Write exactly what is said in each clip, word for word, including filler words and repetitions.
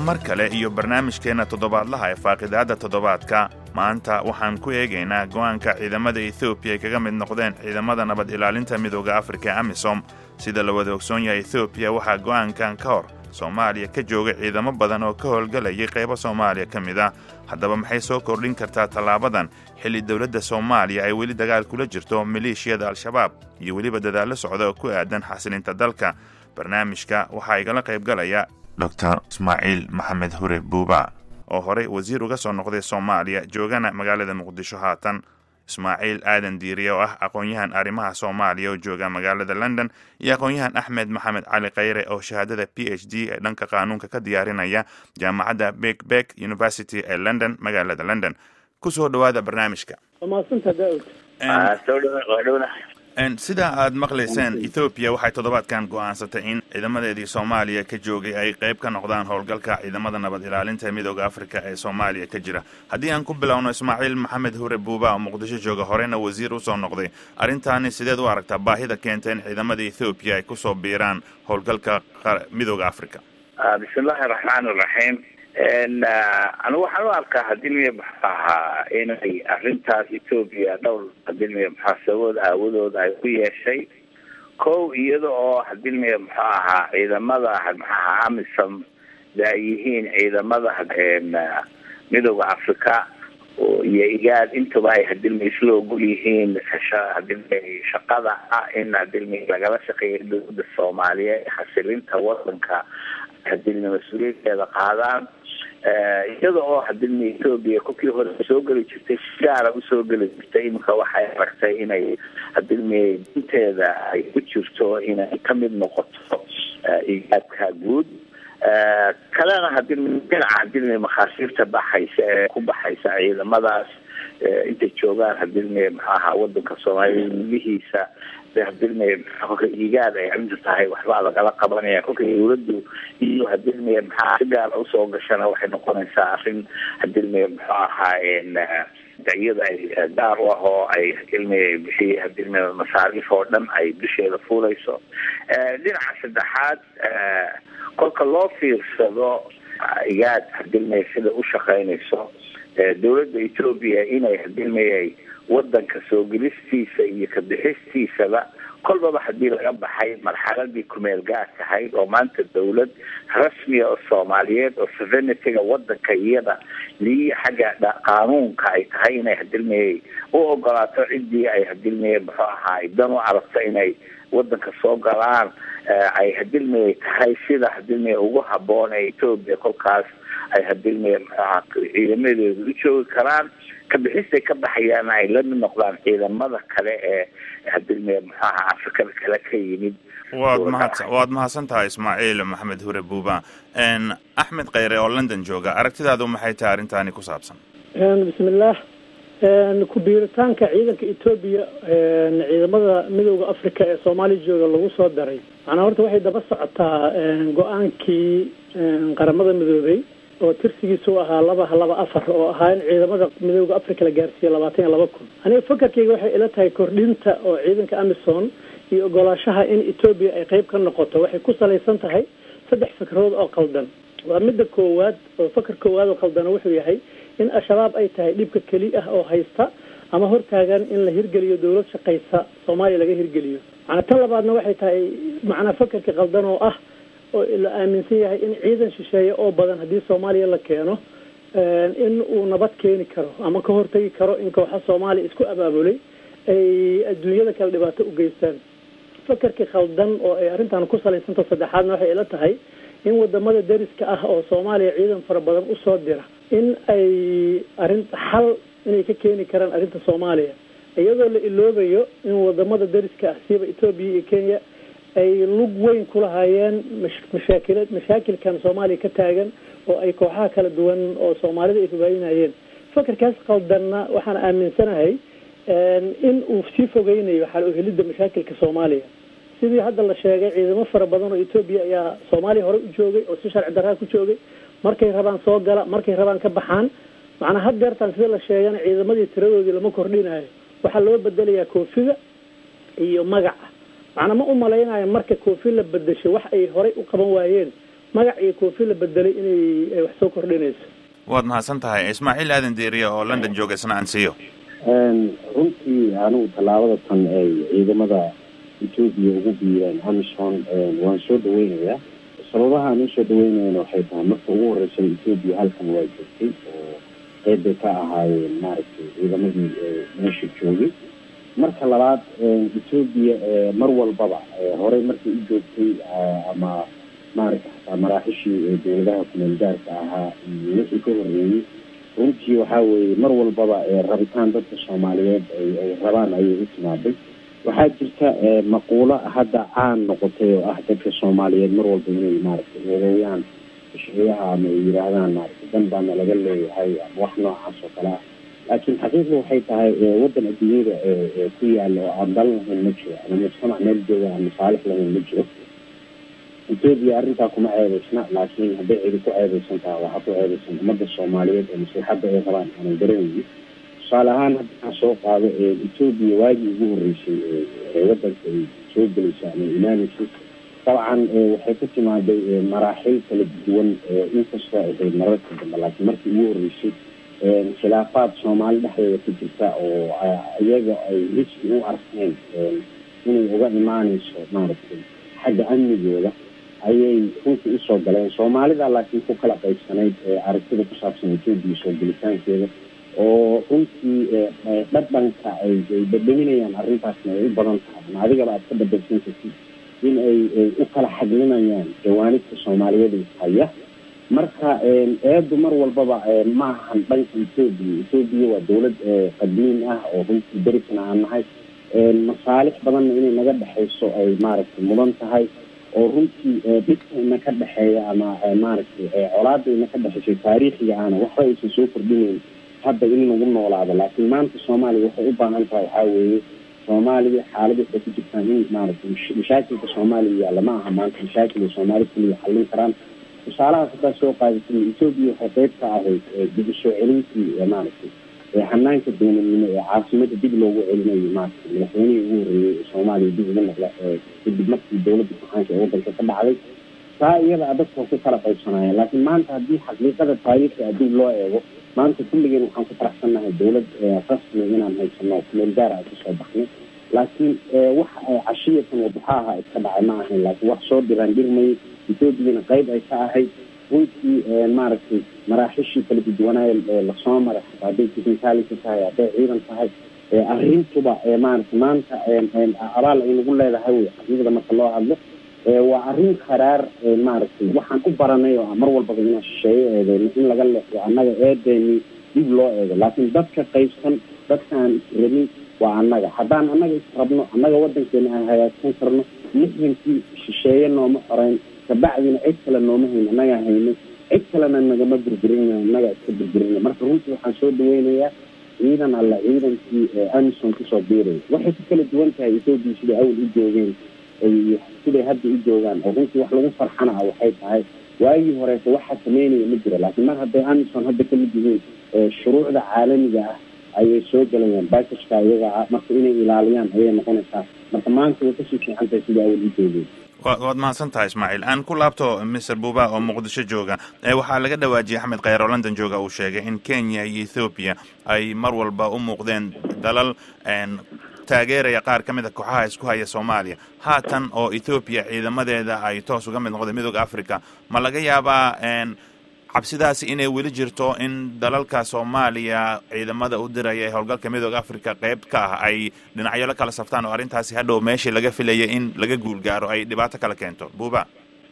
mar kale iyo barnaamijkeena toddobaadlaha ee faaqidaada toddobaadka. maanta waxaan ku eegaynaa go'aanka ciidamada Ethiopia ay kaga mid noqdeen ciidamada nabad ilaalinta midowga Afrika AMISOM. sida la wada ogsoon yahay, Ethiopia waxaa go'aankan ka hor Soomaaliya ka joogay ciidamo badan oo ka howlgalayay qaybo Soomaaliya ka mid ah. haddaba maxay soo kordhin kartaa tallaabadan xilli dawladda Soomaaliya ay weli dagaal kula jirto maleeshiyada Al-Shabaab iyo weliba dadaalo socda oo ku aadan xasilinta dalka? barnaamijka waxaa igala qayb galaya doctor Ismaaciil Maxamed Hure Buuba oo horey wasiir uga soo noqday Soomaaliya, joogana magaalada Muqdisho haatan. Ismaaciil Aadan Diiriye oo ah aqoon-yahan arrimaha Soomaaliya oo jooga magaalada London, iyo aqoon-yahan Axmed Maxamed Cali Khayre oo shahaadada P H D ee dhanka qaanuunka ka diyaarinaya jaamacadda Birkbeck University ee London, magaalada London. ku soo dhawaada barnaamijka. sida aad maqlayseen, Ethiopia waxay toddobaadkan go'aansatay in ciidamadeedii Soomaaliya ka joogay ay qayb ka noqdaan howlgalka ciidamada nabad ilaalinta ee midowga Afrika ee Soomaaliya ka jira. haddii aan ku bilowno, Ismaaciil Maxamed Hure Buuba oo Muqdisho jooga, horena wasiir u soo noqday, arrintaani sideed u aragtaa baahida keentay in ciidamada Ethiopia ay ku soo biiraan howlgalka midowga Afrika? bismillaahi raxmaani raxiim. anigu waxaan u arkaa hadilmiya maxaaha inay arrintaas Ethiopia dhowr hadilmiya maxaasabood aawadood ay ku yeeshay. kow iyada oo hadilmiya maxaa ahaa ciidamada maxaaha AMISOM ay yihiin ciidamada midowga Afrika iyo igaad intaba ay hadilmiya isla ogol yihiin hadilmiya shaqada ah in hadilmiya lagala shaqeeyo dowladda Soomaaliya xasilinta wadanka hadilmiya mas-uuliyadeeda qaadaan. iyada oo hadilmiya Ethiopia kolkii hore soo geli jirtay gaara usoo geli jirtay, iminka waxay aragtay inay hadilmiya dinteeda ay ku jirto inay ka mid noqoto igaadka guud. kalena hadilmiya dhinaca hadilmiya makhaasiirta baxaysa ee ku baxaysa ciidamadaas intay joogaan hadilmiya maxaaha wadanka Soomaaliya gudihiisa hadilmiya kolka igaad ay arrinta tahay waxbaa lagala qabanaya. kolka dawladdu iyo hadilmiya maxaa si gaar usoo gashana waxay noqonaysaa arrin hadilmiya muxuu ahaa daciyada ay gaar u ah oo ay hadilmiya bixiyay hadilmiya masaariif oo dhan ay dusheeda fuulayso. dhinaca saddexaad, kolka loo fiirsado igaad hadilmiya sida u shaqaynayso, dawladda Ethiopia inay hadilmiya wadanka soo gelistiisa iyo ka bixistiisaba kolbaba haddii laga baxay marxaladii kumeel gaarka ahayd oo maanta dawlad rasmiya oo Soomaaliyeed oo sovereignty-ga wadanka iyada lii xagga qaanuunka ay tahay inay hadilmiya u ogolaato ciddii ay hadilmiya muxuu ahaa dan u aragto inay wadanka soo galaan, ay hadilmiya tahay sida hadilmiya ugu habboon ee Ethiopia kolkaas ay hadilmiya muxuu ahaa ciidamadeedu u joogi karaan. kabixistay ka baxayaan ay la mid noqdaan ciidamada kale ee hadilmiya maxaaha Afrika kale ka yimid. waad mahadsan waad mahadsan tahay Ismaaciil Maxamed Hure Buuba. en Axmed Khayre oo London jooga, aragtidaadu maxay tahay arrintaani ku saabsan? bismillaah. en ku biiritaanka ciidanka Ethiopia ciidamada midowga Afrika ee Soomaaliya jooga lagu soo daray, macnaha horta waxay daba socotaa go'aankii qaramada midoobay oo tirsigiisu ahaa laba laba afar oo ahaa in ciidamada midowga Afrika la gaarsiiyo labaatan iyo laba kun. aniga fakarkayga waxay ila tahay kordhinta oo ciidanka AMISOM iyo ogolaashaha in Ethiopia ay qayb ka noqoto waxay ku salaysan tahay saddex fikradood oo qaldan. waa midda koowaad oo fakar koowaad oo qaldan wuxuu yahay in Al-Shabaab ay tahay dhibka kali ah oo haysta ama hortaagan in la hirgeliyo dawlad shaqaysa Soomaaliya laga hirgeliyo. macna tan labaadna waxay tahay macna fakarka qaldan oo ah oo la aaminsan yahay in ciidan shisheeye oo badan haddii Soomaaliya la keeno in uu nabad keeni karo ama ka hortagi karo in kooxaha Soomaaliya isku abaabulay ay adduunyada kala dhibaato u geystaan. fakarka khaldan oo ay arrintan ku salaysan tahay saddexaadna waxay ila tahay in wadamada dariska ah oo Soomaaliya ciidan fara badan u soo dira in ay arrinta xal inay ka keeni karaan arrinta Soomaaliya, iyadoo la iloobayo in wadamada dariska ah sida Ethiopia iyo Kenya ay lug weyn ku lahaayeen mashaakilad mashaakilkan Soomaaliya ka taagan oo ay kooxaha kala duwan oo Soomaalida ay fubaynayeen. fakarkaas qaldanna waxaan aaminsanahay in uu sii fogeynayo xal u helidda mashaakilka Soomaaliya. sidii hadda la sheegay, ciidamo fara badan oo Ethiopia ayaa Soomaaliya hore u joogay oo si sharci darro ku joogay, markay rabaan soo gala, markay rabaan ka baxaan. macnaha had deertan sida la sheegay ciidamadii tiradoodii lama kordhinayo, waxaa loo bedelayaa koofiga iyo magaca. macna ma u malaynayo marka koofi la bedesho wax ay hore u qaban waayeen magac iyo koofi la bedelay inay wax soo kordhinayso. waad mahadsan tahay Ismaaciil Aadan Diiriye oo London jooga isna aan siiyo. runtii anigu tallaabada tan ay ciidamada Ethiopia ugu biireen Amisom waan soo dhaweynayaa. sababaha aan soo dhaweynayna waxay tahay marka ugu horreysay Ethiopia halkan waa jirtay oo qayb ka ahaayeen maaragtay ciidamadii meesha joogay. marka labaad Ethiopia mar walbaba horey markii u joogtay ama maaragtay maraaxishii dowladaha kumeelgaarka ahaa wixii ka horreeyay runtii waxaa weeye mar walbaba rabitaan dadka Soomaaliyeed ay rabaan ayay u timaaday. waxaa jirta maquulo hadda caan noqotay oo ah dadka Soomaaliyeed mar walba inay maaragtay eedeeyaan shaqaalaha ama yiraahdaan maaragtay dan baa laga leeyahay wax noocaas oo kale ah. laakiin xaqiiqdu waxay tahay waddan adduunyada ku yaala oo aan dal lahayn ma jiro ama mujtamac meel jooga ama saalix lahayn ma jiro. Ethiopia arrintaa kuma ceebaysna laakiin hadday cidi ku ceebaysan tahay waxaa ku ceebaysan ummadda Soomaaliyeed ee maslaxadda ay qabaan aanan garanaynin. tusaale ahaan haddaan soo qaado Ethiopia waagii ugu horreysay ee waddanka ay soo gelisay ama imaanaysay dabcan waxay ku timaaday maraaxil kala duwan inkastoo ay mararka dambe laakiin markii ugu horreysay khilaafaad Soomaali dhexdeeda ku jirta oo iyaga ay riski u arkeen inay uga imaanayso maaragtay xagga amnigooda ayay runtii usoo galeen. Soomaalida laakiin ku kala qaybsanayd aragtida ku saabsan Ethiopia soo gelitaankeeda oo runtii dhadhanka ay dhadhaminayaan arrintaasna ay u badan tahay ama adigaba aad ka badalsan kartid in ay u kala xaglinayaan jawaanibka Soomaaliyeed haya. marka eedu mar walbaba ma ahan dhanka Ethiopia. Ethiopia waa dowlad qadiim ah oo runtii darisna aan nahay masaalix badan inay naga dhaxayso ay maaragtay mudan tahay oo runtii dadka ka dhaxeeya ama maaragtay colaadayna ka dhaxaysay taariikhiga aan waxba aysan soo kordhinayn hadda in lagu noolaado. laakiin maanta Soomaaliya waxay u baahan tahay waxaa weeye Soomaaliya xaaladda ay ku jirtaan in maaragtay mashaakilka Soomaaliya lama aha maanta mashaakil Soomaali kaliya xallin karaan. tusaalaha hadda soo qaadatay Ethiopia waxay qayb ka ahayd dib u soo celintii maaragtay hanaanka dowladnimo ee caasimada dib loogu celinayo maaragtay madaxweynihii ugu horreeyay ee Soomaaliya dib uga noqday kadib markii dowladda saxaanka ee waddanka ka dhacday. taa iyada dadka ku kala qaybsanayaan laakiin maanta haddii xaqiiqada taariikhda dib loo eego maanta kulligeen waxaan ku faraxsanahay dowlad rasmi inaan haysano meel gaar ah kasoo baxnay. laakiin waxa ay cashiyatan wadaxaha iska dhacay ma ahayn laakiin wax soo diraan dirmay Ethiopia qayb ay ka ahayd runtii maaragtay maraaxishii kala duwanaayo la soo maray hadday technicality tahay hadday ciidan tahay arrintuba maaragtay maanta abaal ay nagu leedahay xaqiiqda marka loo hadlo waa arrin qaraar maaragtay waxaan u baranay oo mar walba inaan shisheeyo eedeeno in laga leexdo annaga eedeeni dib loo eego laakiin dadka qaybsan dadkaan rabin waa annaga haddaan annaga israbno annaga waddankeena aan hagaagsan karno lixdankii shisheeye nooma xoreyn kabacdina cid kale nooma hayn annaga hayno cid kalena nagama burburinayno annaga iska burburina. marka runtii waxaan soo dhaweynayaa ciidan alla ciidankii Amisom kusoo biiray waxay ku kala duwan tahay Ethiopia sida awal u joogeen ay siday hadda u joogaan oo runtii wax lagu farxana waxay tahay waagii hore waxa sameynaya ma jiro laakiin mar hadday Amisom hadda ka mid yihiin shuruucda caalamiga ah ayay soo galayaan baakishka iyaga marka inay ilaaliyaan ayay noqonaysaa. marka maanta way kasii fiican tahay sida awal u joogeen. waad mahadsan tahay Ismaaciil. aan ku laabto Mister Buuba oo Muqdisho jooga waxaa laga dhawaajiyay Axmed Khayr oo London jooga uu sheegay in Kenya iyo Ethiopia ay mar walba u muuqdeen dalal taageeraya qaar ka mid ah kooxaha isku haya Soomaaliya. haatan oo Ethiopia ciidamadeeda ay toos uga mid noqdeen midowga Afrika ma laga yaabaa cabsidaasi inay weli jirto in dalalka Soomaaliya ciidamada u diraya ee howlgalka midowga Afrika qayb ka ah ay dhinacyo la kala saftaan oo arrintaasi hadhow meeshii laga filayay in laga guulgaaro ay dhibaato kala keento? Buuba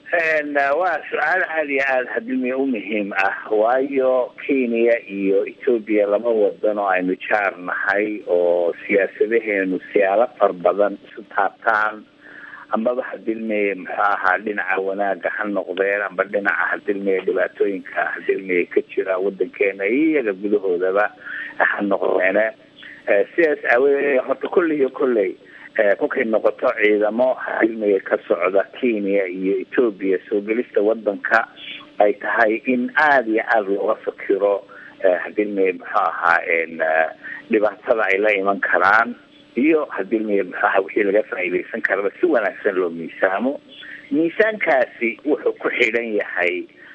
waa su-aal aad iyo aad hadilmi u muhiim ah waayo Kenya iyo Ethiopia laba wadan oo aynu jaar nahay oo siyaasadaheenu siyaalo far badan isu taabtaan ambaba hadilmi muxuu ahaa dhinaca wanaaga ha noqdeen amba dhinaca hadilmi dhibaatooyinka hadilmi ka jira wadankeena iyaga gudahoodaba ha noqdeen siyaas awee horta kulli iyo kulli kolkay noqoto ciidamo hadilmi ka socda Kenya iyo Ethiopia soo gelista wadanka ay tahay in aad iyo aad looga fikiro hadilmi muxuu ahaa dhibaatada ay la iman karaan iyo hadilmi maxaa wixii laga faa'iideysan karo si wanaagsan loo miisaamo miisaankaasi wuxuu ku xidhan yahay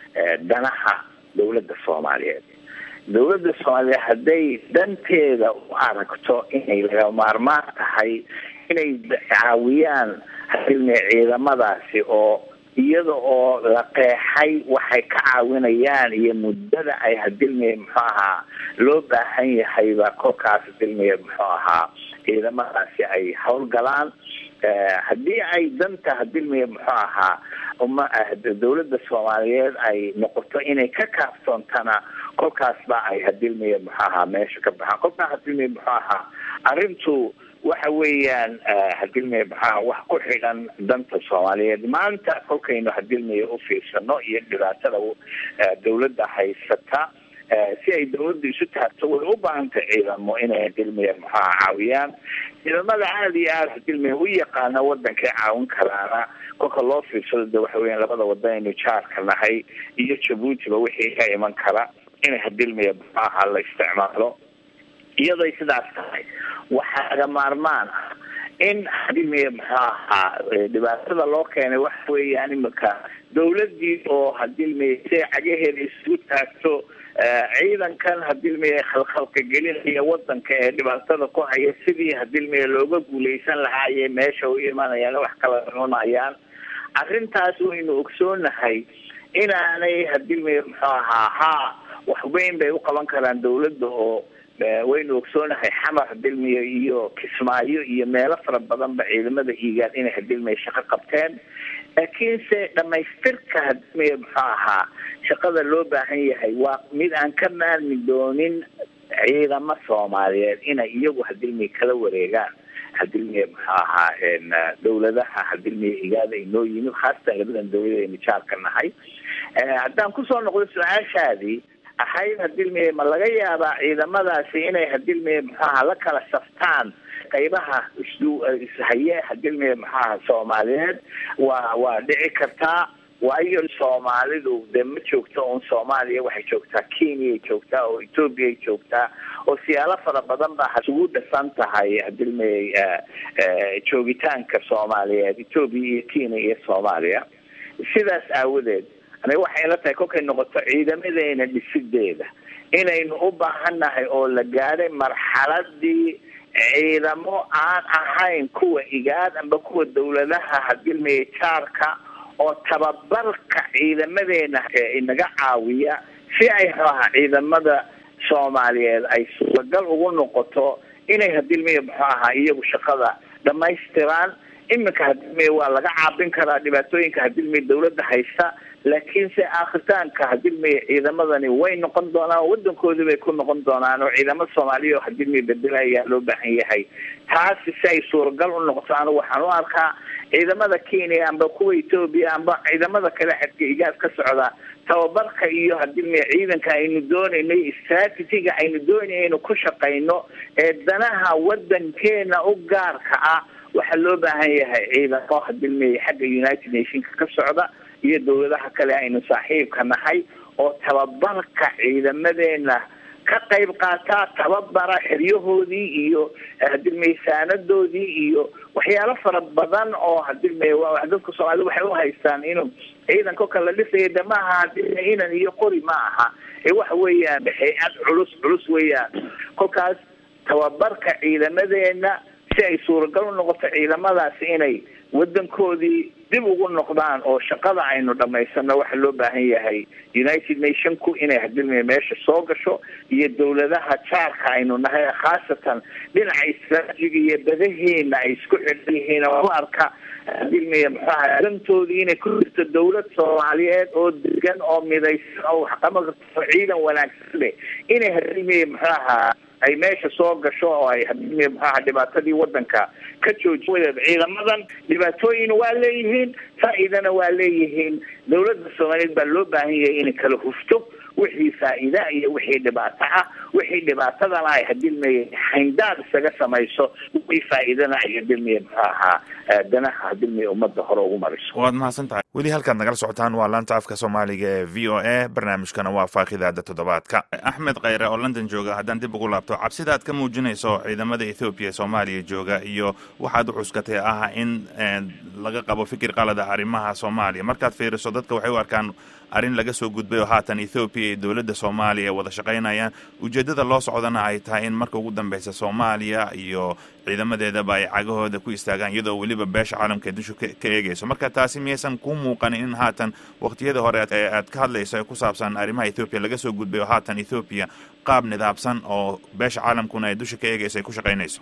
danaha dawladda Soomaaliyeed. dawladda Soomaaliyeed hadday danteeda u aragto inay laga maarmaan tahay inay caawiyaan hadilmay ciidamadaasi oo iyada oo la qeexay waxay ka caawinayaan iyo muddada ay hadilmay muxuu ahaa loo baahan yahay ba kolkaas hadilmay muxuu ahaa ciidamadaasi ay howlgalaan. haddii ay danta hadilmay muxuu ahaa uma dawladda Soomaaliyeed ay noqoto inay ka kaaftoontana kolkaas ba ay hadilmay muxuu ahaa meesha ka baxaan. kolkaas hadilmay muxuu ahaa arrintu waxa weeyaan hadilmay maxaa wax ku xidhan danta Soomaaliyeed. maanta kolkaynu hadilmay u fiirsano iyo dhibaatada dawladda haysata si ay dawladdu isu taagto way u baahan tahay ciidamo inay hadilmay maxaa caawiyaan. ciidamada aad iyo aad hadilmay u yaqaana waddanka caawin karaana kolka loo fiirsado waxa weeyaan labada wadan aynu jaarka nahay iyo Jabuutiba wixii ka iman kara inay hadilmay maxaa la isticmaalo. iyadoo sidaas tahay waxaa laga maarmaan ah in hadilmay maxaa ahaa dhibaatada loo keenay waxa weeyaan imika dawladdii oo hadilmay si cagaheeda isu taagto ciidankan hadilmay khalkhalka gelinaya waddanka ee dhibaatada ku haya sidii hadilmay looga guuleysan lahaa ee meesha u imanayaan wax kala noqonayaan. arrintaas waynu ogsoonahay inaanay hadilmay muxuu ahaa ha wax weyn bay u qaban karaan dawladda oo waynu ogsoonahay xamar hadilmay iyo Kismaayo iyo meelo fara badan ba ciidamada iigaad inay hadilmay shaqo qabteen. laakiin se dhamaystirka hadilmay muxuu ahaa shaqada loo baahan yahay waa mid aan ka maarmi doonin ciidamo Soomaaliyeed inay iyagu hadilmay kala wareegaan hadilmay muxuu ahaa dawladaha hadilmay iigaad ay noo yimid khaasatan labadan dawlad ee jaarka nahay. haddaan kusoo noqdo su-aashaadii ahayd hadilmay ma laga yaabaa ciidamadaasi inay hadilmay maxaa la kala saftaan qaybaha isdu ishaye hadilmay maxaa Soomaaliyeed waa waa dhici kartaa. waayo Soomaalidu de ma joogto oo Soomaaliya waxay joogtaa Kenya joogtaa oo Ethiopia joogtaa oo siyaalo fara badan ba isugu dhasan tahay hadilmay joogitaanka Soomaaliyeed Ethiopia iyo Kenya iyo Soomaaliya. sidaas aawadeed aniga waxay la tahay kolkay noqoto ciidamadeena dhisideeda inaynu u baahannahay oo la gaaray marxaladii ciidamo aan ahayn kuwa igaad amba kuwa dawladaha hadilmay jaarka oo tababarka ciidamadeena inaga caawiya si ay ciidamada Soomaaliyeed ay suuragal ugu noqoto inay hadilmay muxuu ahaa iyagu shaqada dhamaystiraan. iminka hadilmay waa laga caabin karaa dhibaatooyinka hadilmay dawladda haysta laakiin se aakhirtaanka hadilmay ciidamadani way noqon doonaan waddankoodii bay ku noqon doonaan oo ciidamada Soomaaliya oo hadilmay bedelaya loo baahan yahay. taasi si ay suuragal u noqoto anigu waxaan u arkaa ciidamada Kenya amba kuwa Ethiopia amba ciidamada kale xadka igaas ka socda tababarka iyo hadilmay ciidanka aynu doonaynay strategiga aynu doonayno ku shaqeyno ee danaha waddankeena u gaarka ah waxa loo baahan yahay ciidamo hadilmay xagga United Nations ka socda iyo dawladaha kale aynu saaxiibka nahay oo tababarka ciidamadeena ka qayb qaata tababara xiriyahoodii iyo hadilmay saanadoodii iyo waxyaalo fara badan oo hadilmay waa dadka Soomaaliyeed waxay u haystaan inuu ciidanka kala dhisay damaha hadilmay inan iyo qori ma aha ee waxa weeyaan hay'ad culus culus weeyaan. kolkaas tababarka ciidamadeena si ay suuragal u noqoto ciidamadaasi inay waddankoodii dib ugu noqdaan oo shaqada aynu dhamaysano waxa loo baahan yahay United Nations ku inay hadilmay meesha soo gasho iyo dawladaha jaarka aynu nahay khaasatan dhinaca istiraatijiga iyo badaheena ay isku xidhan yihiin oo arka hadilmay maxaa dantoodii inay ku jirto dawlad Soomaaliyeed oo degan oo midaysan oo xaqamada ciidan wanaagsan leh inay hadilmay maxaa ay meesha soo gasho oo ay hadilmay maxaa dhibaatadii waddanka ka joojiyo. ciidamadan dhibaatooyin waa leeyihiin faa'iidana waa leeyihiin. dawladda Soomaaliyeed baa loo baahan yahay inay kala hufto wixii faa'iido iyo wixii dhibaato ah wixii dhibaatadana ay hadilmay xayndaad isaga samayso wixii faa'iidana ay dilmiye maxaa danaha dilmiye ummadda hore ugu mariso. waad mahadsantahay. weli halkaad nagala socotaan waa laanta afka soomaaliga ee v o a, barnaamijkana waa faaqidaada toddobaadka. axmed khayre oo london jooga, haddaan dib ugu laabto, cabsida aad ka muujinayso ciidamada ethoobiya ee soomaaliya jooga iyo waxaad u cuskatay ah in laga qabo fikir qalada arrimaha soomaaliya, markaad fiiriso dadka waxay u arkaan arrin laga soo gudbay oo haatan ethoobiya iyo dowladda soomaaliya wada shaqaynayaan, ujeeddada loo socdana ay tahay in marka ugu dambeysa soomaaliya iyo ciidamadeedaba ay cagahooda ku istaagaan iyadoo weliba beesha caalamka dushu ka eegayso. marka taasi miyaysan ku muuqanin in haatan waqtiyada hore aad ka hadlayso ee ku saabsan arrimaha ethoobiya laga soo gudbay oo haatan ethoobiya qaab nidaamsan oo beesha caalamkuna ay dusha ka eegayso ay ku shaqaynayso?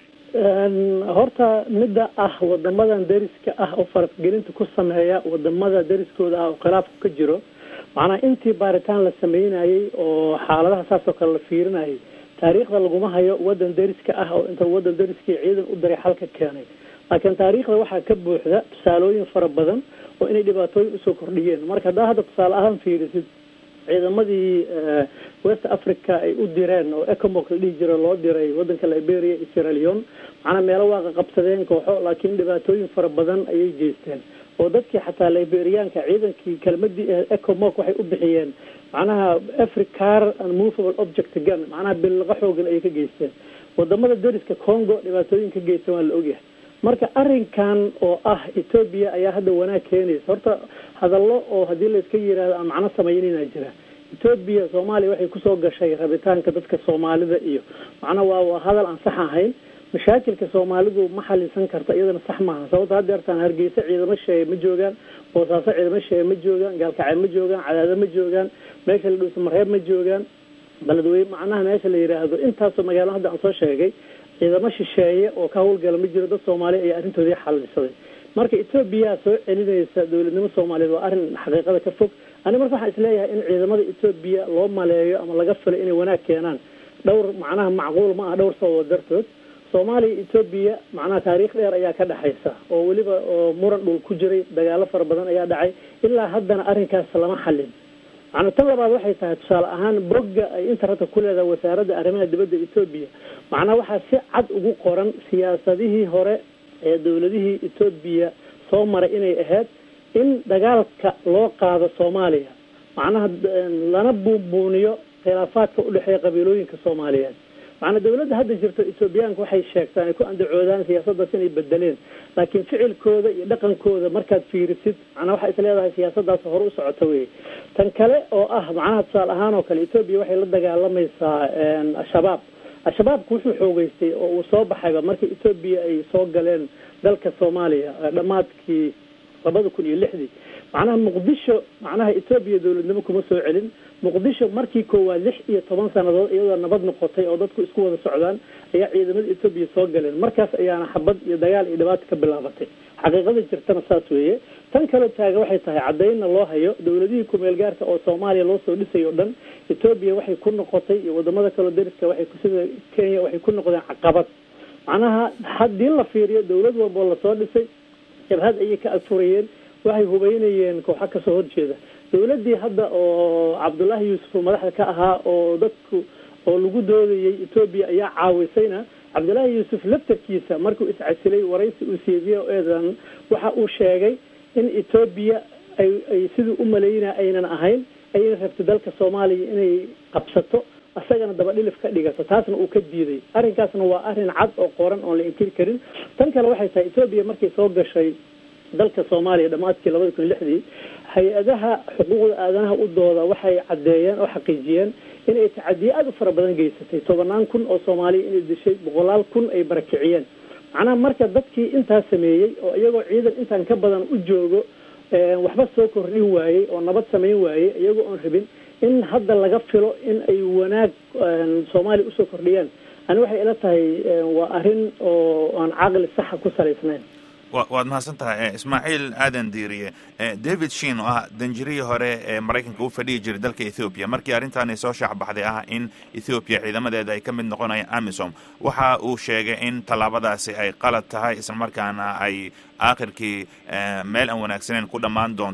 horta midda ah wadamadan dariska ah oo farafgelinta ku sameeya wadamada dariskooda ah oo khilaafku ka jiro, macnaa intii baaritaan la sameynayay oo xaaladaha saas oo kale la fiirinayay, taariikhda laguma hayo wadan dariska ah oo inta wadan dariskii ciidan u daray xalka keenay. laakiin taariikhda waxaa ka buuxda tusaalooyin fara badan oo inay dhibaatooyin usoo kordhiyeen. marka haddaa hadda tusaale ahaan fiirisid ciidamadii west africa ay u direen oo ecomoc la dhihi jiro loo diray wadanka liberia iyo sierra leone, macnaa meelo waaqa qabsadeen kooxo, laakiin dhibaatooyin fara badan ayay geysteen oo dadkii xataa liberiaanka ciidankii kelmadii ecomoc waxay u bixiyeen macnaha africar unmovable object gun, macnaha bilqa xoogan ayay ka geysteen. wadamada dariska congo dhibaatooyin ka geysteen waa la ogyahay. marka arrinkan oo ah Ethiopia ayaa hadda wanaag keenaysa. horta hadallo oo haddii la iska yiraahdo aan macno sameynayna jira. Ethiopia Soomaaliya waxay ku soo gashay rabitaanka dadka Soomaalida iyo macna waa hadal aan sax ahayn. mashaakilka Soomaalidu ma xalinsan karta iyadana sax maaha. sababtoo hadda artaan Hargeysa ciidamo shay ma joogaan, Boosaaso ciidamo shay ma joogaan, Gaalkacyo ma joogaan, Cadaadad ma joogaan, meesha la dhuuso Mareeb ma joogaan, Beledweyne macnaha meesha la yiraahdo intaas oo magaalo hadda aan soo sheegay ciidamo shisheeye oo ka howlgala ma jiro. dad Soomaali ay arrintoodii xallisaday. marka Ethiopia soo celinaysa dawladnimo Soomaaliyeed waa arrin xaqiiqada ka fog. ani marka waxaan isleeyahay in ciidamada Ethiopia loo maleeyo ama laga filo inay wanaag keenaan dhowr macnaha macquul ma ah dhowr sabab dartood. Soomaaliya Ethiopia macnaha taariikh dheer ayaa ka dhaxaysa oo waliba oo muran dhul ku jiray, dagaalo fara badan ayaa dhacay, ilaa haddana arrinkaas lama xallin. macna tan labaad waxay tahay tusaale ahaan bogga ay internetka ku leedahay wasaaradda arrimaha dibadda Ethiopia, macnaha waxaa si cad ugu qoran siyaasadihii hore ee dawladihii Ethiopia soo maray inay ahayd in dagaalka loo qaado Soomaaliya, macnaha lana buunbuuniyo khilaafaadka u dhexeeya qabiilooyinka Soomaaliyeed. macna dawladda hadda jirto Ethiopiaanku waxay sheegtaan ay ku andacoodaan siyaasaddaas inay bedeleen, laakiin ficilkooda iyo dhaqankooda markaad fiirisid macnaha waxay isleedahay siyaasaddaas hore u socoto weeye. tan kale oo ah macnaha tusaale ahaan oo kale Ethiopia waxay la dagaalamaysaa al-shabaab. al-shabaabku wuxuu xoogeystay oo uu soo baxayba markii Ethiopia ay soo galeen dalka Soomaaliya dhamaadkii labada kun iyo lixdii. macnaha Muqdisho macnaha Ethiopia dawladnimo kuma soo celin. Muqdisho markii koowaad lix iyo toban sanadood iyadoo nabad noqotay oo dadku isku wada socdaan ayaa ciidamada Ethiopia soo galeen. markaas ayaana xabad iyo dagaal iyo dhibaato ka bilaabatay. xaqiiqada jirtana saas weeye. tan kale taaga waxay tahay cadayna loo hayo dawladihii ku meel gaarka oo Soomaaliya loo soo dhisay oo dhan Ethiopia waxay ku noqotay iyo wadamada kale dariska waxay ku sida Kenya waxay ku noqdeen caqabad. macnaha haddii la fiiriyo dawlad walba la soo dhisay jabhad ayay ka afurayeen, waxay hubaynayeen kooxo ka soo horjeeda. dawladii hadda oo Cabdullaahi Yuusuf madaxda ka ahaa oo dadku oo lagu doodayay Ethiopia ayaa caawisayna. Cabdullaahi Yuusuf laftarkiisa markuu iscasilay waraysi uu siiyay oo eedan waxa uu sheegay in Ethiopia ay ay sidoo u maleeyna aynan ahayn, ay rabto dalka Soomaaliya inay qabsato asagana daba dhilif ka dhigato, taasna uu ka diiday. arrinkaasna waa arrin cad oo qoran oo la inkiri karin. tan kale waxay tahay Ethiopia markay soo gashay dalka Soomaaliya dhamaadkii labada kun iyo lixdii hay-adaha xuquuqda aadanaha u dooda waxay cadeeyeen oo xaqiijiyeen in ay tacadiyo aad u fara badan geysatay. tobanaan kun oo Soomaaliya inay dishay, boqolaal kun ay barakiciyeen. macnaha marka dadkii intaas sameeyey oo iyagoo ciidan intaan ka badan u joogo waxba soo kordhin waayey oo nabad sameyn waayey iyagoo aan rabin in hadda laga filo in ay wanaag Soomaaliya usoo kordhiyaan. ani waxay ila tahay waa arrin oo aan caqli sax ku salaysnayn. waad mahadsan tahay Ismaaciil Aadan Diiriye. David Sheen oo ah danjirihii hore ee Mareykanka u fadhiyi jiray dalka Ethiopia markii arrintaani soo shaac baxday ah in Ethiopia ciidamadeeda ay ka mid noqonayaan AMISOM, waxa uu sheegay in tallaabadaasi ay qalad tahay isla markaana ay aakhirkii meel aan wanaagsaneyn ku dhammaan doonto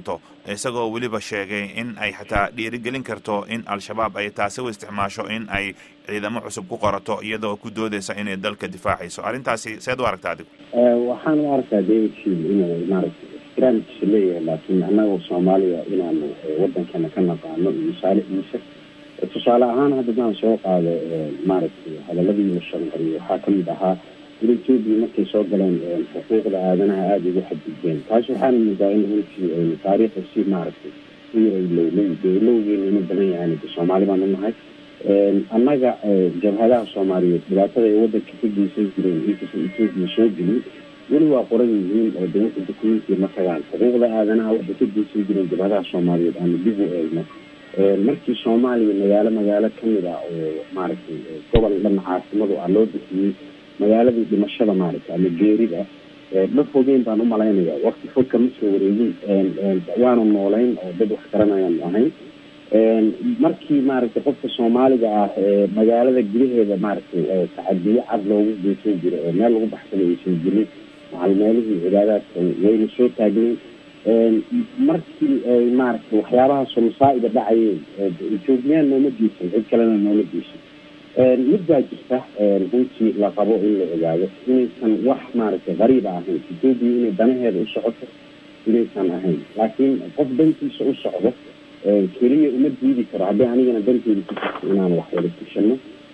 isagoo weliba sheegay in ay xataa dhiirigelin karto in al-shabaab ay taasi u isticmaasho in ay ciidamo cusub ku qorato iyadoo ku doodaysa inay dalka difaacayso arrintaasi seed u aragta adigu waxaan u arkaa david shield inuu maaragtay ixtiraamkiisa leeyahay laakiin annagoo soomaaliya inaanu waddankana ka naqaano masaalixdiisa tusaale ahaan haddadaan soo qaado maaragtay hadaladii la shanqariyo waxaa ka mid ahaa in etoobiya markay soo galeen xuquuqda aadanaha aada ugu xadgudbeen taas waxaana moodaa in runtii taariikhda si maaragtay u yaraylownay dee lowgeena inu badan yahan de soomaali baan unahay annaga jabhadaha soomaaliyeed dhibaatada ay waddanka ka geysan jireen inkastoo etoobiya soo gelin weli waa qoran yihiin oo dawladda dukumentia ma tagaan xuquuqda aadanaha waxay ka geysan jireen jabhadaha soomaaliyeed aanu dib u eegno markii soomaaliya magaalo magaalo kamid ah oo maaragtay gobol dhan caasimadu ah loo bixiyey magaaladii dhimashada maaragtay ama geerida ma fogeyn baan umalaynaya wakti fog kama soo wareegin waanu noolayn oo dad wax garanayaan ahayn markii maaragtay qofka soomaaliga ah magaalada gudaheeda maaragtay tacadiyo cad loogu geysan jiro oo meel lagu baxsada aysan jirin macal meelihii cibaadaadka wayna soo taagnayn markii ay maaragtay waxyaabahaasoo masaa-ida dhacayeen ethoobiyan nooma geysan cid kalena nooma geysan mid baa jirta runtii la qabo in la ogaado inaysan wax maaragtay qariiba ahayn etoobiya inay danaheeda u socoto inaysan ahayn laakiin qof dantiisa u socdo keliya uma diidi karo haddii anigana danteeda ku jirto inaan wax wada tushano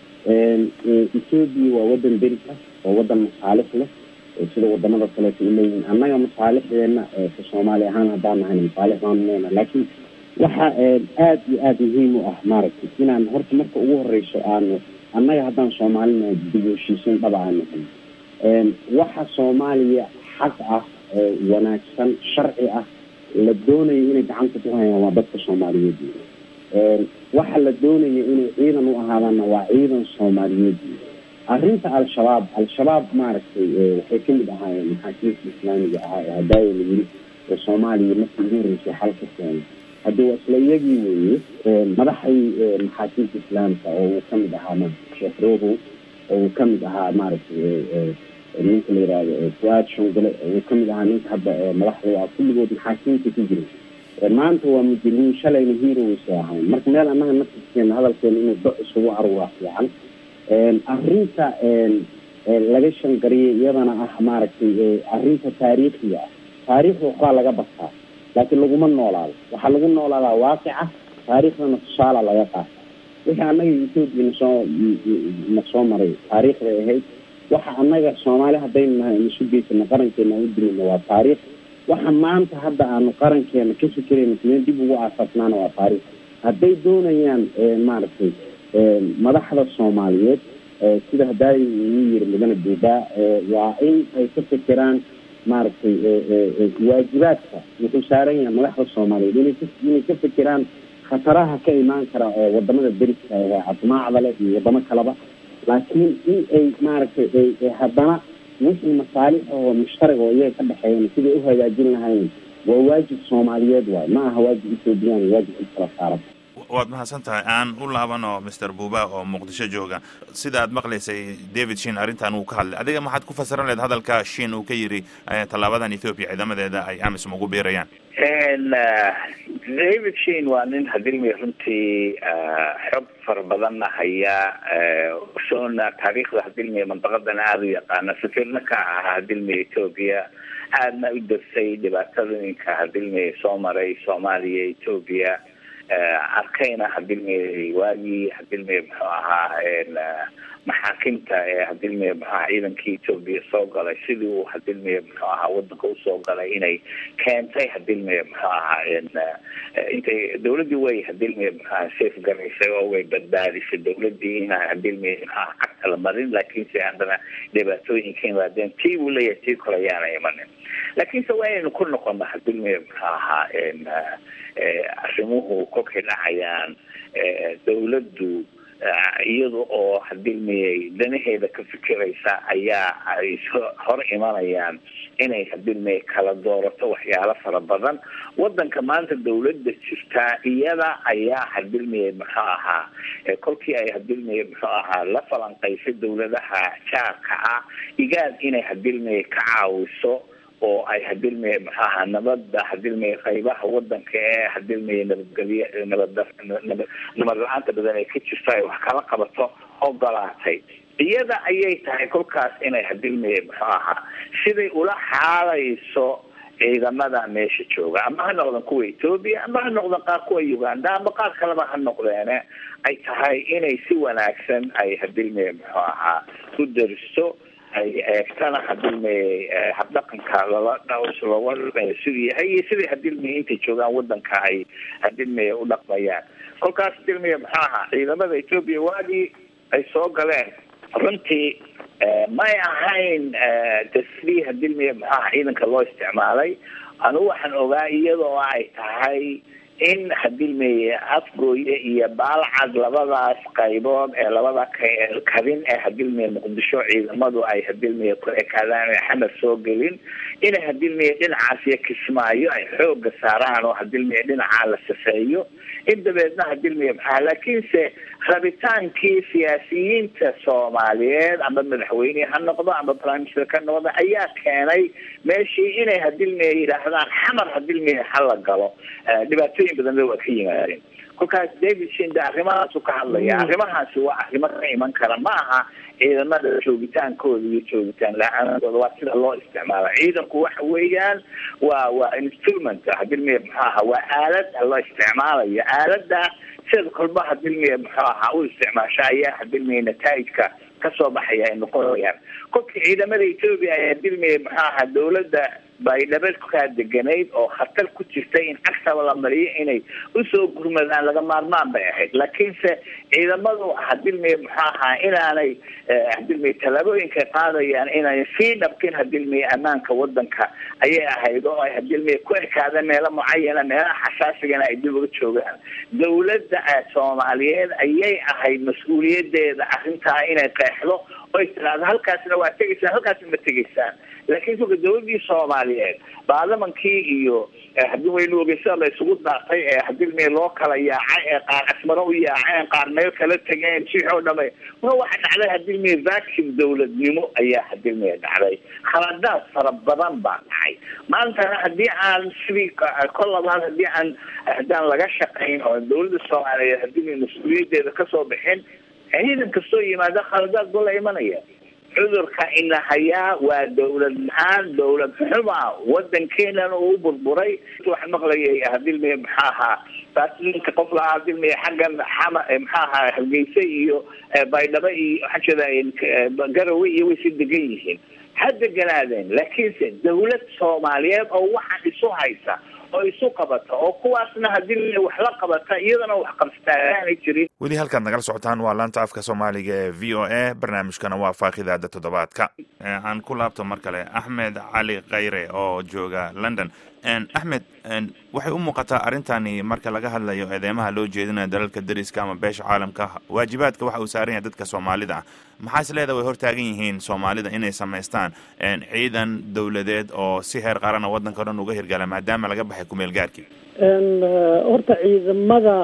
etoobiya waa waddan derika waa waddan masaalix leh sida wadamada kaleeto uleeyihin annaga masaalixdeena ka soomaali ahaan haddaan nahayna masaalix baanu leena laakiin waxa aada iyo aada muhiim u ah maaragtay inaan horta marka ugu horeyso aanu annaga haddaan soomaalina dib u heshiisiin dhaba aan nahay waxa soomaaliya xaq ah wanaagsan sharci ah la doonayo inay gacanta ku hayaan waa dadka soomaaliyeed waxa la doonayo inay ciidan u ahaadaanna waa ciidan soomaaliyeed arrinta al-shabaab al-shabaab maaragtay waxay kamid ahaayeen maxaakiimta islaamiga ahaa ee hadaayo la yiri ee soomaaliya markii ugu horeysay xal ka keenay haddii waa isla iyagii weeye madaxdii maxaakiimta islaamka oo uu kamid ahaa ma sheekh robo oo uu kamid ahaa maaragtay ninka la yihahdo fuaad shongole oo uu kamid ahaa ninka hadda madaxda ah kulligood maxaakiimta ku jiray maanta waa mujrimiin shalayna heroes ahayn marka meel annaga naftiiskeena hadalkeena inuu do isugu aruuraa fiican arrinta laga shangariyay iyadana ah maaragtay arrinta taariikhiga ah taariikhda waxbaa laga bartaa laakiin laguma noolaado waxaa lagu noolaadaa waaqica taariikhdana tusaala laga qaata wixii annaga etoobiya nasoo nasoo maray taariikhday ahayd waxa annaga soomaali haddaynu nahay inu isu geysana qarankeena u dilayna waa taariikh waxa maanta hadda aanu qarankeena ka fikirayna sideen dib ugu aasasnaana waa taariikh hadday doonayaan maaragtay madaxda soomaaliyeed sida hadaayi uu yiri mudane buuba waa in ay ka fikiraan maaragtay waajibaadka wuxuu saaran yahay madaxda soomaaliyeed inay inay ka fikiraan khataraha ka imaan kara oo wadamada deriska ee caafimaadka leh iyo wadamo kaleba laakiin in ay maaragtay haddana wixii masaalix oo mushtarig oo iyaga ka dhexeeyeen siday u hagaajin lahayn waa waajib soomaaliyeed waay ma aha waajib ethoobiyan waajib in kala saaran waad mahadsan tahay aan u laabano mister buuba oo muqdisho jooga sida aad maqlaysay david shin arrintan uu ka hadlay adiga maxaad ku fasiran lahayd hadalka shin uu ka yiri tallaabadan ethiopia ciidamadeeda ay amisom ugu beerayaan david shin waa nin hadilmi runtii xog fara badanna haya soona taariikhda hadilmi mandaqadan aada u yaqaana safirna ka ahaa hadilmi ethiopia aadna u darsay dhibaatooyinka hadilmi soo maray soomaaliya ethiopia arkayna hadilmi waagii hadilmi muxuu ahaa maxaakimta ee hadilmi muxuu ahaa ciidankii etoobiya soo galay sidii uu hadilmi muxuu ahaa wadanka usoo galay inay keentay hadilmi muxuu ahaa intay dawladdii way hadilmi muxuu ahaa safe garaysay oo way badbaadisay dawladdii ina hadilmi muxuu ahaa cagta la marin laakiinse haddana dhibaatooyinka imaadeen tii uu leeyahay tii kale ayaana imanin laakiinse waa inaynu ku noqono hadilmi muxuu ahaa arrimuhu kolkay dhacayaan dawladdu iyada oo hadilmiyay danaheeda ka fikiraysa ayaa ay hor imanayaan inay hadilmiyay kala doorato waxyaalo fara badan wadanka maanta dawladda jirtaa iyada ayaa hadilmiyay muxuu ahaa kolkii ay hadilmiyay muxuu ahaa la falanqaysay dawladaha jaarka ah igaad inay hadilmiyay ka caawiso oo ay hadilmay maxaa nabadda hadilmay qaybaha wadanka ee hadilmay nabadgelyo nabad nabad la'aanta badan ay ka jirto ay wax kala qabato ogolaatay iyada ayay tahay kolkaas inay hadilmay maxaa siday ula xaalayso ciidamada meesha jooga ama ha noqdaan kuwa Ethiopia ama ha noqdaan qaar kuwa Uganda ama qaar kaleba ha noqdeen ay tahay inay si wanaagsan ay hadilmay maxaa u daristo ay eegtana hadilmay habdhaqanka lala dhawso wada sidii hay sidii hadilmay inta joogaan wadanka ay hadilmay u dhaqmayaan kolkaas hadilmay maxaa ciidamada Ethiopia waadi ay soo galeen runtii ma ahayn tasriih hadilmay maxaa ciidanka loo isticmaalay anu waxaan ogaa iyadoo ay tahay in hadilmay afgooye iyo baalcad labadaas qaybood ee labada kabin ee hadilmay muqdisho ciidamadu ay hadilmay ku ekaadaan xamar soo gelin in hadilmay dhinacaas iyo kismaayo ay xoog saaraan oo hadilmay dhinaca la safeeyo intabeedna hadilmay maxaa laakiinse rabitaankii siyaasiyiinta Soomaaliyeed ama madaxweyne ha noqdo ama prime minister ka noqdo ayaa keenay meeshii inay hadilmay yiraahdaan xamar hadilmay hal galo dhibaatooyin badan oo ka yimaadeen kolkaas David Shinda arrimahaas ka hadlaya arrimahaas waa arrimo ka iman kara ma aha ciidamada joogitaankooda iyo joogitaan la'aantooda waa sida loo isticmaalo ciidanku waxa weeyaan waa waa instrument hadilmay maxaa waa aalad loo isticmaalayo aaladda sida kolba hadilmay maxaa u isticmaasha ayaa hadilmay nataa'ijka ka soo baxaya in noqonayaan kolkii ciidamada Ethiopia ay hadilmay maxaa dawladda bay dhabad ka deganayd oo khatar ku jirtay in cagta wala mariyo inay u soo gurmadaan laga maarmaan bay ahayd laakiinse ciidamadu hadilmay maxaa inaanay hadilmay talaabooyinka qaadayaan inay si dhabkin hadilmay amaanka wadanka ayay ahayd oo ay hadilmay ku ekaadeen meel mucayan meel xasaasigan ay dib uga joogaan dawladda Soomaaliyeed ayay ahayd mas'uuliyadeeda arrinta inay qeexdo oo isla halkaasna waa tegaysaa halkaasna ma tegaysaan laakiin suuqa dawladii Soomaaliyeed baarlamankii iyo hadii waynu ogeysaa la isugu daaqay ee hadilmay loo kala yaacay ee qaar asmaro u yaaceen qaar meel kala tageen si xoog dhamay waxa dhacday hadilmay vacuum dawladnimo ayaa hadilmay dhacday khaladaad fara badan baa dhacay maanta hadii aan sidii kollaba hadii aan hadaan laga shaqeyn oo dawladda Soomaaliyeed hadii mas'uuliyadeeda ka soo bixin ciidan kastoo yimaada khaladaad buu la imanaya cudurka ina hayaa waa dawlad aan dawlad xuma wadankeena uu burburay wax maqlayay hadilmay maxaa taasninka qof la hadilmay xaggan xama maxaa halgeysay iyo baydhaba iyo xajada garawi iyo way si degan yihiin hadda galaadeen laakiin dawlad Soomaaliyeed oo waxa isu haysa oo isu qabata oo kuwaasna hadii wax la qabata iyadana wax qabstaan jirin wadi halka nagal socotaan waa laanta afka Soomaaliga ee V O A barnaamijkana waa faaqidaada toddobaadka aan ku laabto mar kale Axmed Cali Khayre oo jooga London en Axmed waxay u muuqataa arintani marka laga hadlayo eedeymaha loo jeedinayo dalalka dariska ama beesha caalamka waajibaadka waxa uu saaran yahay dadka Soomaalida maxaa isleedahay way hortaagan yihiin Soomaalida inay sameystaan ciidan dawladeed oo si heer qaran wadanka dhan uga hirgala maadaama laga baxay ku meel gaarkii en horta ciidamada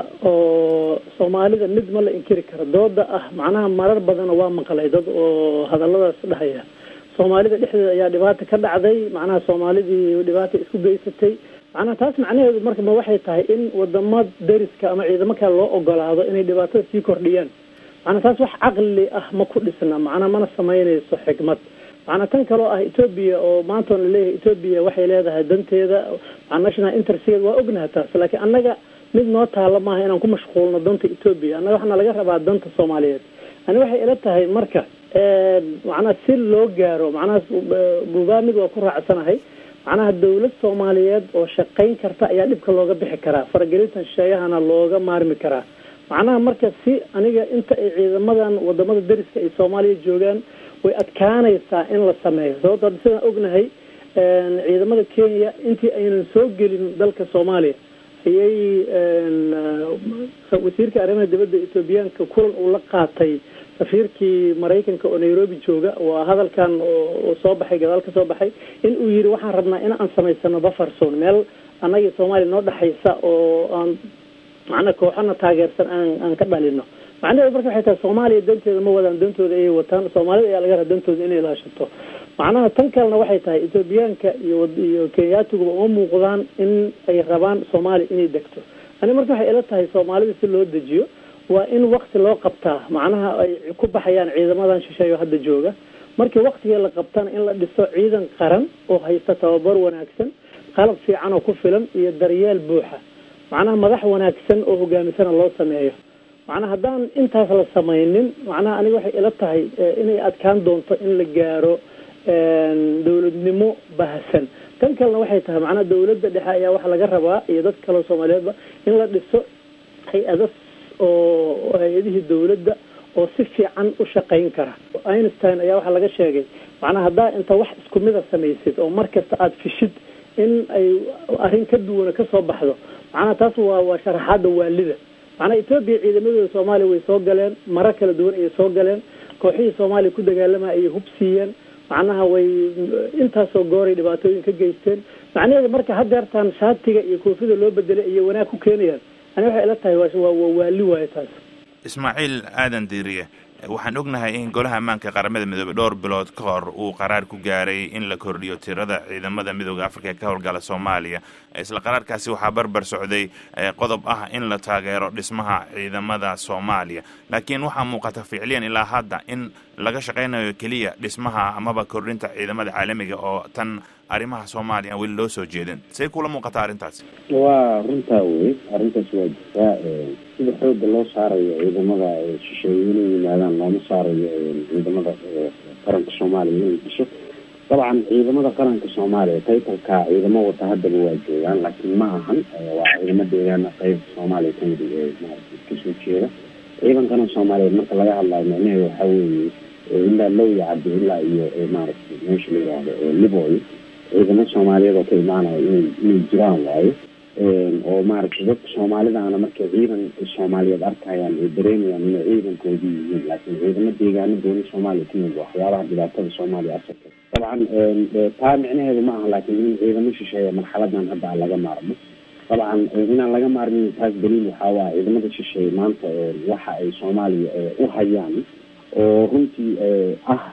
oo Soomaalida mid ma la inkiri karo dooda ah macnaha marar badan waa maqlay dad oo hadalladaas dhahaya Soomaalida dhexdeeda ayaa dhibaato ka dhacday macnaha Soomaalidii dhibaato isku geysatay macnaha taas macnaheedu marka ma waxay tahay in wadamada dariska ama ciidamo kale loo ogolaado inay dhibaatada sii kordhiyaan macnaha taas wax aqli ah ma ku dhisna macnaha mana sameynayso xigmad macnaha tan kale ah Ethiopia oo maanta la leeyahay Ethiopia waxay leedahay danteeda national interest waa ognahay taas laakiin annaga mid noo taala maaha inaan ku mashquulno danta Ethiopia annaga waxna laga rabaa danta Soomaaliyeed ani waxay ila tahay marka ee macnaha si loo gaaro macnaha buugaamid waa ku raacsanahay macnaha dawlad Soomaaliyeed oo shaqeyn karta ayaa dhibka looga bixi karaa faragelintan shayahana looga maarmi karaa macnaha marka si aniga inta ay ciidamadan wadamada dariska ay Soomaaliya joogaan way adkaanaysaa in la sameeyo sababtoo sidaan ognahay ciidamada Kenya intii aynan soo gelin dalka Soomaaliya ayay wasiirka arrimaha dibadda Ethioopiyaanka kulan uu la qaatay safiirkii Mareykanka oo Nairobi jooga waa hadalkan oo soo baxay gadaal ka soo baxay in uu yiri waxaan rabnaa in aan sameysano buffer zone meel anaga Soomaaliya noo dhaxaysa oo aan macna kooxana taageersan aan aan ka dhalino macnaheedu marka waxay tahay Soomaaliya danteeda ma wadaan dantooda ay wataan Soomaalida ayaa laga rabaa dantooda inay ilaashato macnaha tan kalena waxay tahay Etoobiyaanka iyo iyo Kenyaatigu uma muuqdaan in ay rabaan Soomaali inay degto ani marka waxay ila tahay Soomaalida si loo dejiyo waa in waqti loo qabtaa macnaha ay ku baxayaan ciidamadan shisheeyo hadda jooga markii waqtiga la qabtaan in la dhiso ciidan qaran oo haysta tababar wanaagsan qalab fiican oo ku filan iyo daryeel buuxa macnaha madax wanaagsan oo hogaamisan loo sameeyo macnaha hadaan intaas la sameeynin macnaha aniga waxay ila tahay inay adkaan doonto in la gaaro dawladnimo baahsan tan kalena waxay tahay macnaha dawladda dhexe ayaa waxa laga rabaa iyo dad kale Soomaaliyeedba in la dhiso hay'ado oo hay'adihii dawladda oo si fiican u shaqeyn kara Einstein ayaa waxa laga sheegay macnaha hadaa inta wax isku mid ah sameeysid oo markasta aad fishid in ay arrin ka duwan ka soo baxdo macnaha taas waa waa sharaxaada waalida macnaha Ethiopia ciidamadooda Soomaaliya way soo galeen marar kala duwan ay soo galeen kooxihii Soomaaliya ku dagaalamay ay hubsiiyeen macnaha way intaas oo gooray dhibaatooyin ka geysteen macnaheedu marka hadeertan shaatiga iyo koofida loo bedelay iyo wanaag ku keenayaan ani waxay ila tahay waa waali waay taas Ismaaciil Aadan Diiriye waxaan ognahay in golaha ammaanka qaramada midoobay dhowr bilood ka hor uu qaraar ku gaaray in la kordhiyo tirada ciidamada midowga Afrika ee ka howlgala Soomaaliya isla qaraarkaasi waxaa barbar socday qodob ah in la taageero dhismaha ciidamada Soomaaliya laakiin waxaa muuqata ficiliyan ilaa hadda in laga shaqeynayo kaliya dhismaha amaba kordhinta ciidamada caalamiga oo tan arrimaha Soomaaliya weli loo soo jeedin say kula muuqata arrintaas waa runtaa weey arrintaas waa jirtaa sida xoogga loo saarayo ciidamada shisheeye yimaadaan looma saarayo ciidamada qaranka Soomaaliya inay dhiso طبعا ciidamada qaranka Soomaaliya taytalka ciidamo wata hadda waa joogaan laakiin ma ahan waa ciidamo deegaana qayb Soomaaliya ka mid ah maaragtay kasoo jeeda ciidankan Soomaaliya marka laga hadlayo macnaheedu waxa weeye ilaa loo yacdo ilaa iyo maaragtay meesha la yiraahdo Liboy ciidamo Soomaaliyeed oo ka imaanaya inay jiraan waayo oo maaragtay dadka Soomaalida ana markay ciidan Soomaaliyeed arkayaan ay dareemayaan in ciidankoodii yihiin laakiin ciidamo deegaana doonay Soomaaliya ka mid ah waxyaabaha dhibaatada Soomaaliya asarka طبعا taa micnaheedu ma aha laakiin in ciidamo shisheeye marxaladan hadda laga maarmo طبعا in laga maarmin taas daliil waxa waa ciidamada shisheeye maanta waxa ay Soomaaliya u hayaan oo runtii ah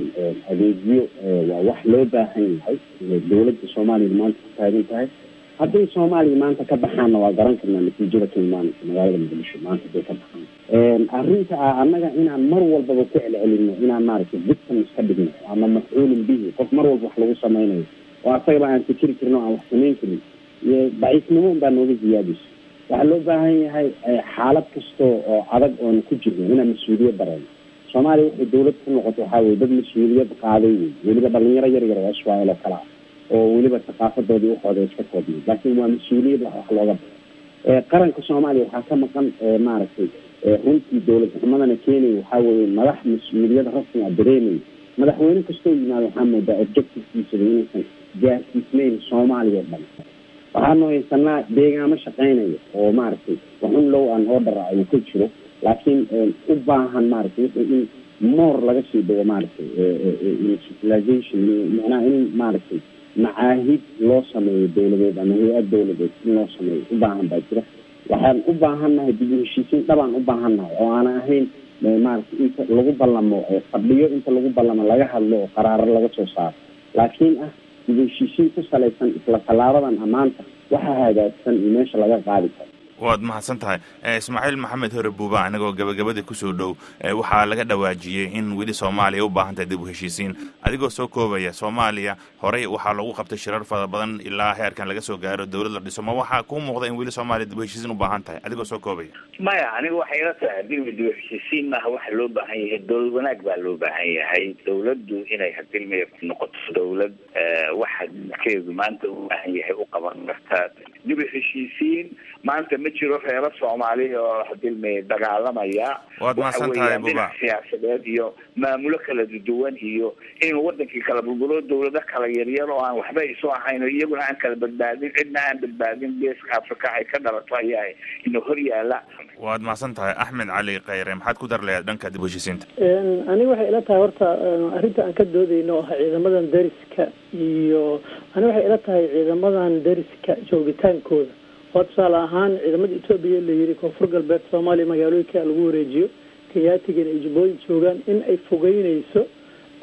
adeegyo waa wax loo baahan yahay dawladda Soomaaliya maanta taagan tahay haddii Soomaaliya maanta ka baxaana waa garan karnaa natiijada ka imaanaysa magaalada Muqdisho maanta bay ka baxaan arrinta annaga inaan mar walba ku celcelino inaan maaragtay victim iska dhigno ama mas'uulin bihi qof mar walba wax lagu sameeyo oo asaga aan fikir karno aan wax sameyn karin iyo bacisnimo baa nooga ziyaadis waxa loo baahan yahay xaalad kasto oo adag oo ku jirno inaan mas'uuliyad dareen Soomaaliya waxay dawlad ku noqoto waxa weeye dad mas'uuliyad qaaday weliba dhalinyaro yar yar oo Soomaali kala oo weliba thaqaafadoodii u xooday iska koobnay laakiin waa mas'uuliyad wax looga ee qaranka Soomaaliya waxa ka maqan maaragtay runtii dawladda xumadana keenay waxa weeye madax mas'uuliyad rasmi ah dareemay madaxweyne kastoo yimaado waxa moodaa objectivekiisa inuu gaarsiisnayn Soomaaliya dhan waxaan noo haysanaa deegaamo shaqeynaya oo maaragtay waxun low aan order ay ku jiro laakiin u baahan maaragtay in more laga sii dhawo maaragtay civilization macnaha in maaragtay macaahid loo sameeyo dawladeed ama hay'ad dawladeed in loo sameeyo u baahan baa jira waxaan u baahannahay dib u heshiisiin dhabaan u baahannahay oo aan ahayn maaragtay inta lagu ballamo fadhiyo inta lagu ballamo laga hadlo oo qaraaro laga soo saaro laakiin ah dib u heshiisiin ku salaysan isla talaabadan amaanta waxa hagaagsan in meesha laga qaadi karo waad mahadsan tahay Ismaaciil Maxamed Hore Buuba anagoo gabagabada ku soo dhow waxa laga dhawaajiyay in wili Soomaaliya u baahan tahay dib u heshiisiin adigoo soo koobaya Soomaaliya hore waxa lagu qabtay shirar fara badan ilaa heerkan laga soo gaaro dawladda dhiso ma waxa ku muuqda in wili Soomaaliya dib u heshiisiin u baahan tahay adigoo soo koobaya maya aniga waxa ila tahay dib u heshiisiin ma waxa loo baahan yahay dawlad wanaag baa loo baahan yahay dawladdu inay hadilmay noqoto dawlad waxa keedu maanta u baahan yahay u qaban kartaa dib u heshiisiin maanta ma jiro reer Soomaaliya oo hadilmay dagaalamaya waad maasan tahay Buuba siyaasadeed iyo maamulo kala duwan iyo in wadankii kala bulbulo dawladda kala yaryar oo aan waxba isu ahayn oo iyaguna aan kala badbaadin cidna aan badbaadin geeska Afrika ay ka dhalato ayay inuu hor yaala waad maasan tahay Axmed Cali Khayre maxaad ku darleeyahay dhanka dib u heshiisiinta een aniga waxa ila tahay horta arrinta aan ka doodayno ah ciidamadan dariska iyo aniga waxa ila tahay ciidamadan dariska joogitaankooda وصل أهان إذا مد إثيوبيا اللي يريكو فرق البيت الصومالي مجالوي كالغوريجيو كياتيجن إجبوين شوغان إن أي فوقين يسو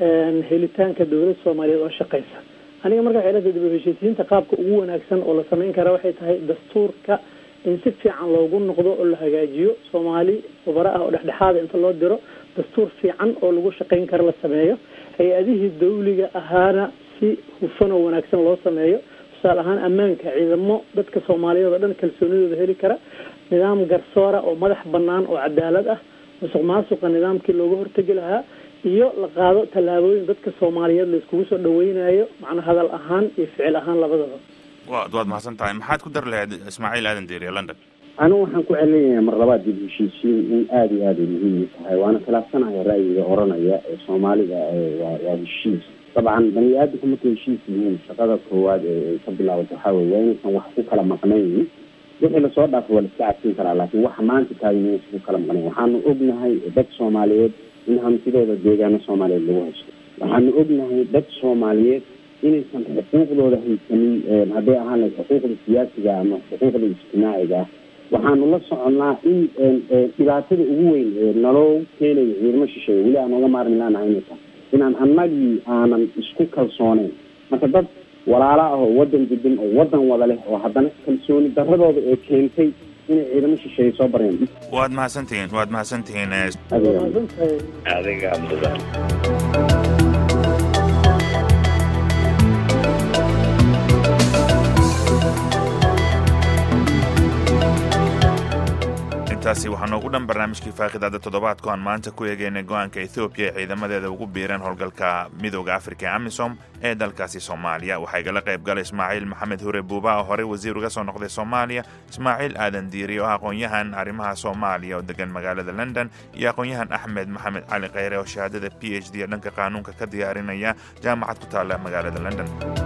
helitaanka dowladda soomaaliyeed oo shaqaysa. aniga marka waxay leedahay dib u heshiisiinta qaabka ugu wanaagsan oo la samayn kara waxay tahay dastuurka in si fiican loogu noqdo oo la hagaajiyo, Soomaali khubaro ah oo dhexdhexaad inta loo diro dastuur fiican oo lagu shaqayn karo la sameeyo, hay-adihii dawliga ahaana si hufan oo wanaagsan loo sameeyo, tusaale ahaan ammaanka ciidamo dadka Soomaaliyeed oo dhan kalsoonidooda heli kara, nidaam garsoora oo madax bannaan oo cadaalad ah, musuqmaasuqa nidaamkii looga hortagi lahaa, iyo la qaado tallaabooyin dadka Soomaaliyeed la iskugu soo dhaweynayo macna hadal ahaan iyo ficil ahaan labadaba. waad waad mahadsan tahay. maxaad ku dar lahayd Ismaaciil Aadan Diiriye London? anigu waxaan ku celinayaa mar labaad dib u heshiisiin in aada iyo aada muhiim tahay, waana khilaafsanahay ra'yiga oranaya ee Soomaalida waa waa heshiis. dabcan bani aadamku markay heshiis yihiin shaqada koowaad ee ka bilaabato waxaa weeye waa inaysan wax ku kala maqnayn. wixii lasoo dhaafo waa la iska cadsin karaa, laakiin waxa maanta taagan inaysan ku kala maqnayn. waxaanu ognahay dad Soomaaliyeed in hantidooda deegaano Soomaaliyeed lagu haysto. waxaanu ognahay dad Soomaaliyeed inaysan xuquuqdooda haysanin, hadday ahaan lahayd xuquuqda siyaasiga ama xuquuqda ijtimaaciga. waxaanu la soconnaa in dhibaatada ugu weyn ee naloo keenayo ciidamo shisheeye weli aan oga maarmi laanahay inay tahay inaan annagii aanan isku kalsooneyn. marka dad walaala ah oo waddan degan oo waddan wada leh oo haddana kalsooni darradooda ee keentay inay ciidamo shisheeye soo bareen. waad mahadsantihiin waad mahadsantihiin adiga mudan. intaasi waxaa noogu dhan barnaamijkii faaqidaada toddobaadku aan maanta ku eegaynay go-aanka Ethiopia ee ciidamadeeda ugu biireen howlgalka midooda Afrika ee AMISOM ee dalkaasi Soomaaliya. waxaa igala qayb galay Ismaaciil Maxamed Hure Buuba oo horey wasiir uga soo noqday Soomaaliya, Ismaaciil Aadan Diiriye oo aqoon-yahan arrimaha Soomaaliya oo degan magaalada London, iyo aqoon-yahan Axmed Maxamed Cali Kheyre oo shahaadada P H D dhanka qaanuunka ka diyaarinaya jaamacad ku taala magaalada London.